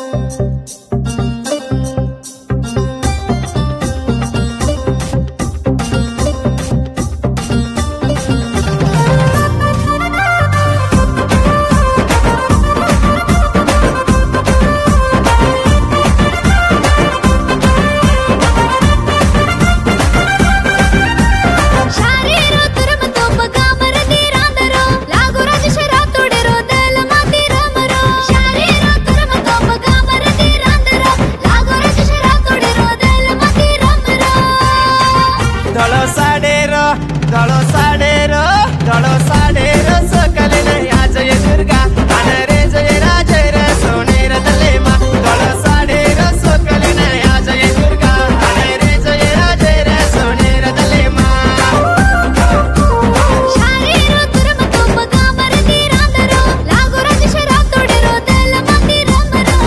दड़ो साडेरो सकलिन या जय दुर्गा अनरे जय राजय रे सोनेर दलेमा दड़ो साडेरो सकलिन या जय दुर्गा अनरे जय राजय रे सोनेर दलेमा शारीरो तुरमतो पगामर तीरांदरो लागो राजशरा तोडेरो दलमती रमरो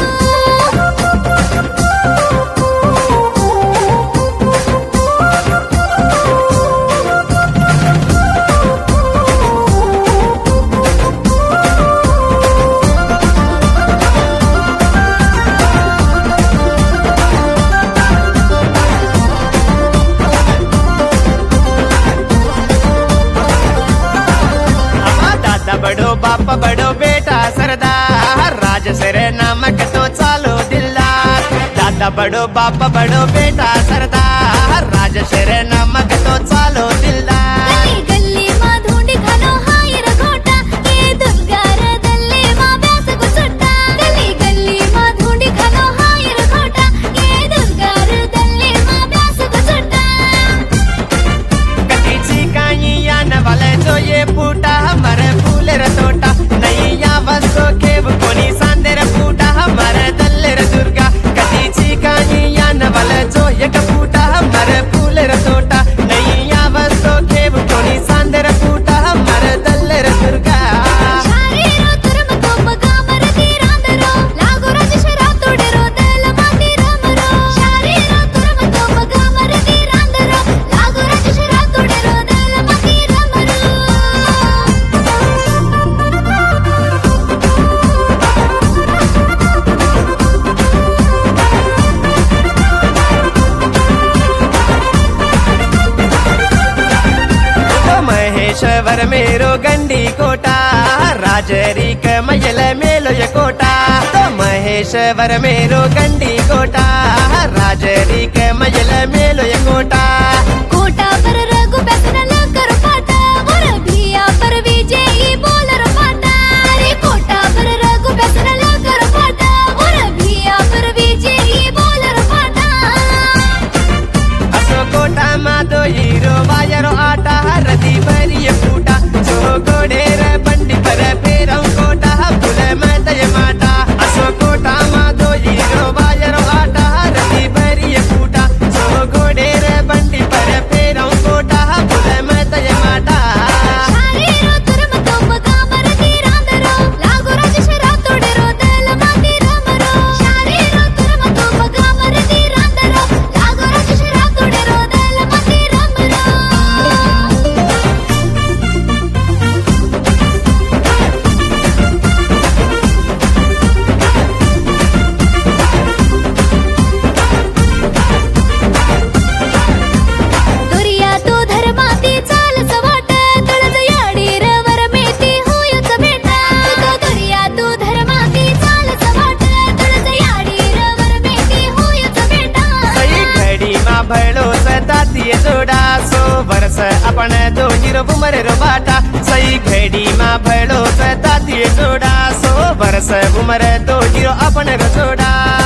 बड़ो बाप बड़ो बेटा सरदार राज सरे नामक तो चालो दिलदार दादा बड़ो बाप बड़ो बेटा सरदार राज सरे नामक तो चालो दिलदार गल्ली मा धुंडी खानो हायर घोटा ये दुर्गार दल्ले मा व्यास गुसुट्टा गल्ली मा धुंडी खानो हायर घोटा ये दुर्गार दल्ले मा व्यास गुसुट्टा कटीची काई यान वाले जो ये फूटा हमारे फूलेर तोटा नैया वस्तो केव कोनी सांदेर फूटा हमारे दल्लेर दुर्गा कटीची काई यान वाले जो एक फूटा हमारे फूलेर तोटा नैया वस्तो केव कोनी सांदेर फूटा हमारे दल्लेर दुर्गा शारीरो तुरमतो पगामर तीरांदरो लागो राजशरा तोडेरो दलमती रमरो शारीरो तुरमतो पगामर तीरांदरो लागो राजशरा तोडेरो दलमती रमरो महेश्वर मेरो गंडी कोटा राजरीक मयल मेलो ये कोटा तो महेश्वर मेरो गंडी कोटा राजरीक मयल मेलो ये कोटा कोटा पर रघु पैसनल कर पाटा और भिया पर विजयी बोलर पाटा रे कोटा पर रघु पैसनल कर पाटा और भिया पर विजयी बोलर पाटा असो कोटा मा दो हीरो वायरो आटा रदी भरी फूटा जो गोडेर बंडी पर फेरम कोटा फुले मैं दय माटा असो कोटा मा दो हीरो वायरो आटा रदी भरी फूटा जो गोडेर बंडी पर फेरम कोटा फुले मैं दय माटा शारीरो तुरमतो पगामर तीरांदरो लागो राजशरा तोडेरो दलमती रमरो शारीरो तुरमतो पगामर तीरांदरो लागो राजशरा तोडेरो दलमती रमरो दुरिया तो धर्माती चाल सवाट तुळज याडीर वर मेती होयच भेटा तो दुरिया तो धर्माती चाल सवाट तुळज याडीर वर मेती होयच भेटा सही घडी मा भळो सताती जोडा सो वर्ष आपण दो हिरो उमर रो बाटा सही घडी मा भळो सताती जोडा सो वर्ष उमर दो हिरो आपण रो जोडा